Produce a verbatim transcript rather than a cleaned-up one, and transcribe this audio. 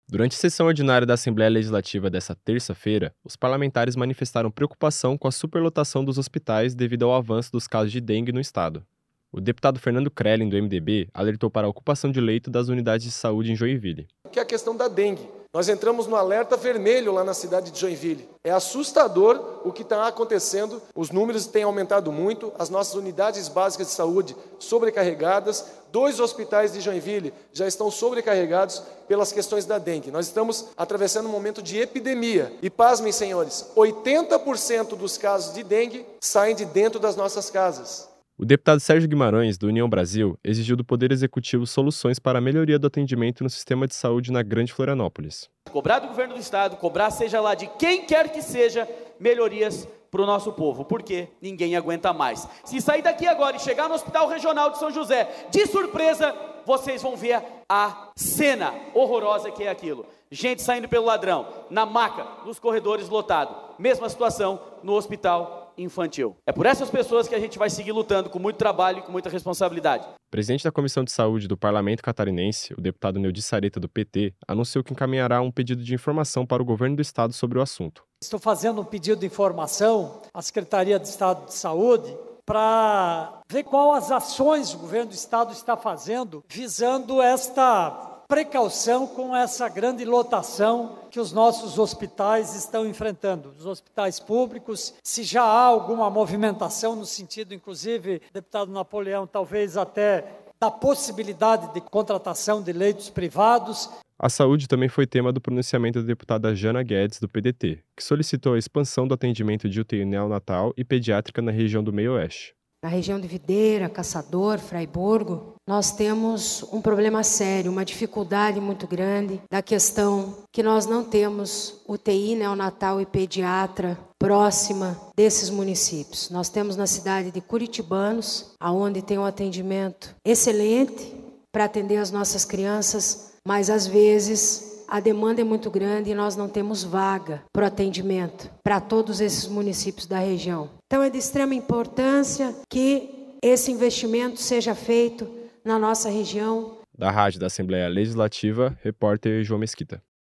Durante a sessão ordinária da Assembleia Legislativa desta terça-feira, os parlamentares manifestaram preocupação com a superlotação dos hospitais devido ao avanço dos casos de dengue no estado. O deputado Fernando Krelin, do M D B, alertou para a ocupação de leito das unidades de saúde em Joinville. Que é a questão da dengue. Nós entramos no alerta vermelho lá na cidade de Joinville. É assustador o que está acontecendo, os números têm aumentado muito, as nossas unidades básicas de saúde sobrecarregadas, dois hospitais de Joinville já estão sobrecarregados pelas questões da dengue. Nós estamos atravessando um momento de epidemia e, pasmem, senhores, oitenta por cento dos casos de dengue saem de dentro das nossas casas. O deputado Sérgio Guimarães, do União Brasil, exigiu do Poder Executivo soluções para a melhoria do atendimento no sistema de saúde na Grande Florianópolis. Cobrar do governo do estado, cobrar seja lá de quem quer que seja, melhorias para o nosso povo, porque ninguém aguenta mais. Se sair daqui agora e chegar no Hospital Regional de São José, de surpresa, vocês vão ver a cena horrorosa que é aquilo. Gente saindo pelo ladrão, na maca, nos corredores lotados. Mesma situação no hospital infantil. É por essas pessoas que a gente vai seguir lutando com muito trabalho e com muita responsabilidade. O presidente da Comissão de Saúde do Parlamento Catarinense, o deputado Neudi Sareta, do P T, anunciou que encaminhará um pedido de informação para o governo do estado sobre o assunto. Estou fazendo um pedido de informação à Secretaria de Estado de Saúde para ver quais as ações o governo do estado está fazendo visando esta precaução com essa grande lotação que os nossos hospitais estão enfrentando, os hospitais públicos, se já há alguma movimentação no sentido, inclusive, deputado Napoleão, talvez até da possibilidade de contratação de leitos privados. A saúde também foi tema do pronunciamento da deputada Jana Guedes, do P D T, que solicitou a expansão do atendimento de U T I neonatal e pediátrica na região do Meio-Oeste. Na região de Videira, Caçador, Fraiburgo, nós temos um problema sério, uma dificuldade muito grande da questão que nós não temos U T I neonatal e pediatra próxima desses municípios. Nós temos na cidade de Curitibanos, aonde tem um atendimento excelente para atender as nossas crianças, mas às vezes a demanda é muito grande e nós não temos vaga para o atendimento para todos esses municípios da região. Então é de extrema importância que esse investimento seja feito na nossa região. Da Rádio da Assembleia Legislativa, repórter João Mesquita.